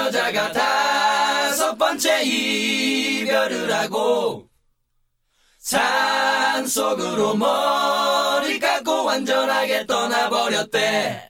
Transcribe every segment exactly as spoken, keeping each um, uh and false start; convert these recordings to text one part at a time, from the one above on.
여자가 다섯 번째 이별을 하고 산속으로 머리 깎고 완전하게 떠나버렸대.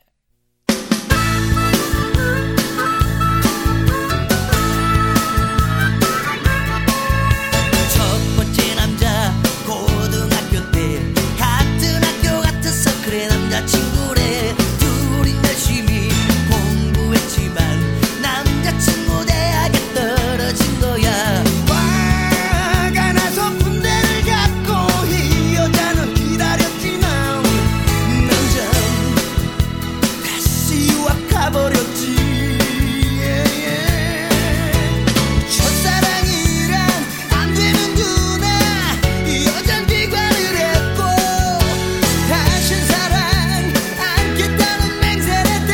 첫 번째 남자 고등학교 때 같은 학교 같은 서클의 남자친구래. 둘이 열심히 공부했지만 남자친구 대학에 떨어진 거야. 화가 나서 군대를 갔고 이 여자는 기다렸지만 남자는 다시 유학 가버렸지. 첫사랑이랑 안 되는 누나 이 여잔 비관을 했고 다신 사랑 않겠다는 맹세를 했대.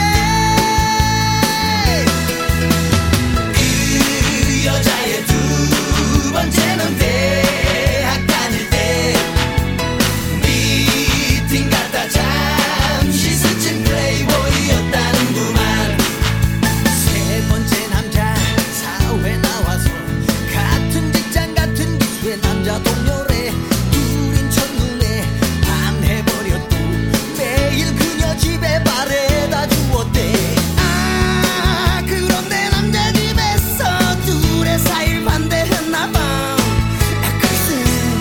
그 여자의 두 번째는 대학 다닐 때 미팅 갔다 잠시 스친 플레이보이였다는구만. 세 번째 남자 사회 나와서 같은 직장 같은 기수의 남자 동료래. 둘인 첫눈에 반해버렸고 매일 그녀 집에 바래다 주었대. 아 그런데 남자 집에서 둘의 사이를 반대했나봐. 아 글쎄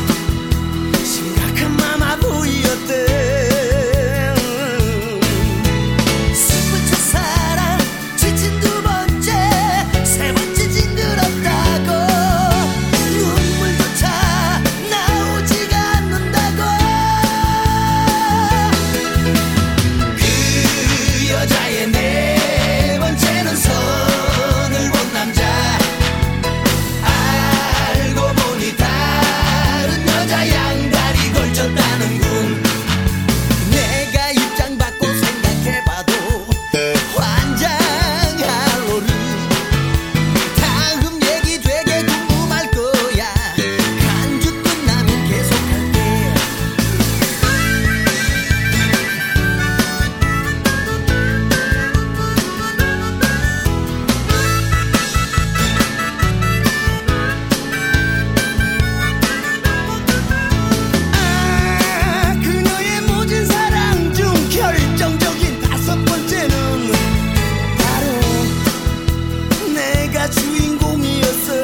심각한 마마 보이었대. 슬픈 첫사랑 지친 두 번째 세 번째 징그럽다고 눈물조차 나오지가 않는다고. 그 여자의 네 번째는 선을 본 남자. 알고 보니 다른 여자 양다리 걸쳤다는군. 내가 입장 받고 생각해봐도 환장하로를. 다음 얘기 되게 궁금할 거야. 간주 끝나면 계속할게. 아 그녀의 모진 사랑 중 결정적인 다섯 번째는 바로 내가 주인공이었어.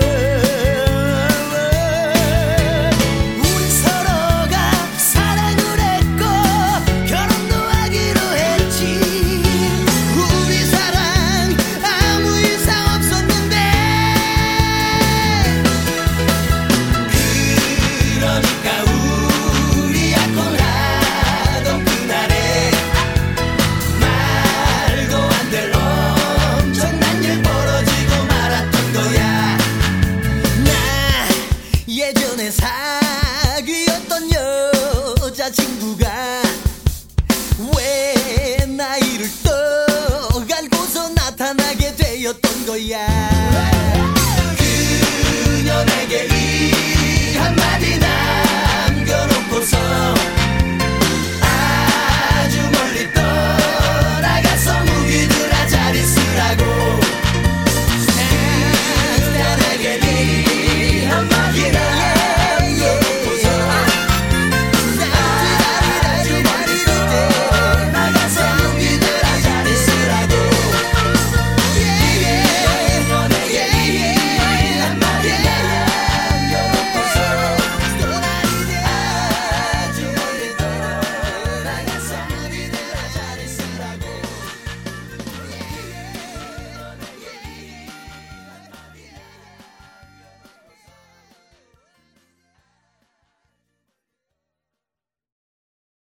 우리 서로가 사랑을 했고 결혼도 하기로 했지. 우리 사랑 아무 이상 없었는데. 그러니까 우리 약혼하던 그날에 말도 안 될 엄청난 일 벌어지고 말았던 거야. 나 예전에 사귀었던 여자친구가 왜 나이를 떠 알고서 나타나게 되었던 거야.